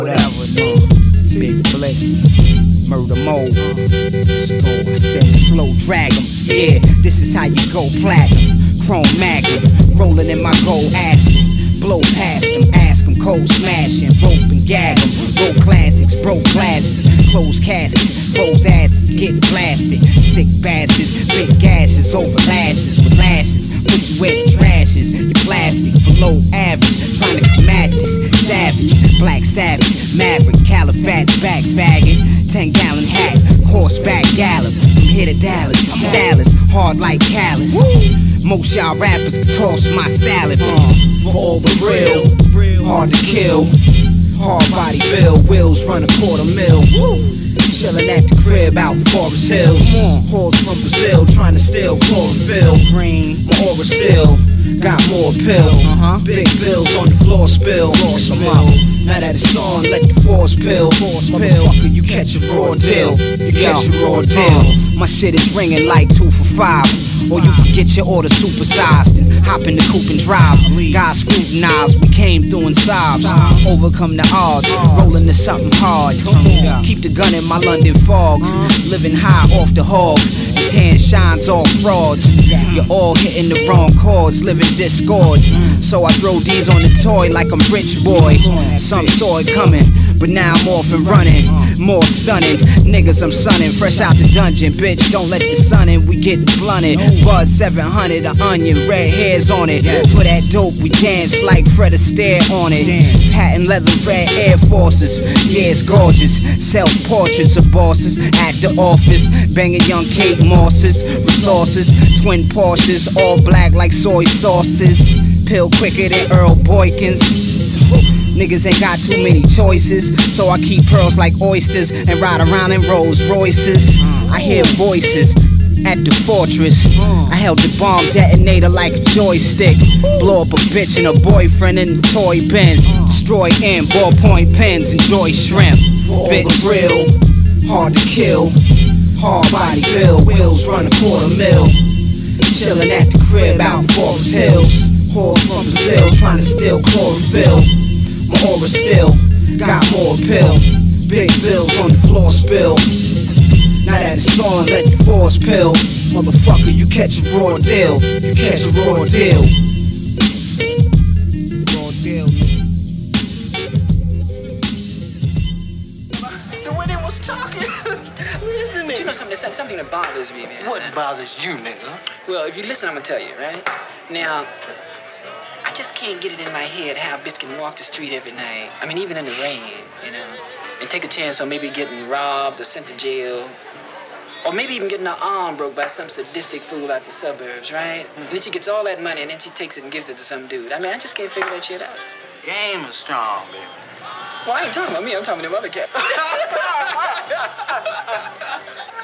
whatever, no. Big Bliss, Murder Mode. Let's go. I said slow drag 'em. Yeah, this is how you go platinum. Chrome Magnum, rolling in my gold Aston. Blow past them, ask them, cold smashing, rope and gag them. Roll classics, broke glasses, closed caskets, froze asses, get blasted. Sick bastards, big gashes over lashes with lashes. Put you where the trash is, you plastic, below average. Trying to come at this, savage, black savage, maverick, Califats, back faggot. 10-gallon hat, horseback gallop. From here to Dallas, Dallas, hard like callus. Most y'all rappers could toss my salad. For all the real, hard to kill. Hard body bill, wheels run $250,000. Chillin' at the crib out in Forest Hills. Whores from Brazil trying to steal chlorophyll. Green, my aura still got more pill. Big bills on the floor spill. Now that it's on, let the force pill. Motherfucker, you catch a raw deal. You catch a raw deal. My shit is ringing like 2 for 5. Or you can get your order supersized and hop in the coupe and drive. Guys scrutinize, we came through in sobs. Overcome the odds, rolling to something hard. Keep the gun in my London fog. Living high off the hog. Tan shines off frauds. You're all hitting the wrong chords, living discord. So I throw these on the toy like I'm rich boy. Some saw it coming, but now I'm off and running. More stunning, niggas I'm sunning. Fresh out the dungeon, bitch, don't let the sun in. We get blunted. Bud 700, an onion, red hairs on it. For that dope, we dance like Fred Astaire on it. Patent leather, red Air Forces. Yeah, it's gorgeous. Self-portraits of bosses at the office. Banging young Kate Mosses. Resources, twin Porsches, all black like soy sauces. Pill quicker than Earl Boykins. Niggas ain't got too many choices, so I keep pearls like oysters and ride around in Rolls Royces. I hear voices at the fortress. I held the bomb detonator like a joystick. Blow up a bitch and a boyfriend in the toy bins. Destroy M, ballpoint pens, enjoy shrimp. Bit real, hard to kill. Hard body bill, wheels run $250,000. Chillin' at the crib out in Forest Hills. Whores from Brazil trying to steal chlorophyll. My aura still got more pill. Big bills on the floor spill. Now that it's on, let the force pill. Motherfucker, you catch a raw deal. You catch a raw deal. Raw deal. The way they was talking. Listen, But you know something, there's something that bothers me, man. What bothers you, nigga? Well, if you listen, I'm gonna tell you, right? Now, I just can't get it in my head how a bitch can walk the street every night. I mean, even in the rain, you know, and take a chance on maybe getting robbed or sent to jail. Or maybe even getting her arm broke by some sadistic fool out the suburbs, right? And then she gets all that money and then she takes it and gives it to some dude. I mean, I just can't figure that shit out. Game is strong, baby. Well, I ain't talking about me, I'm talking about them other cats.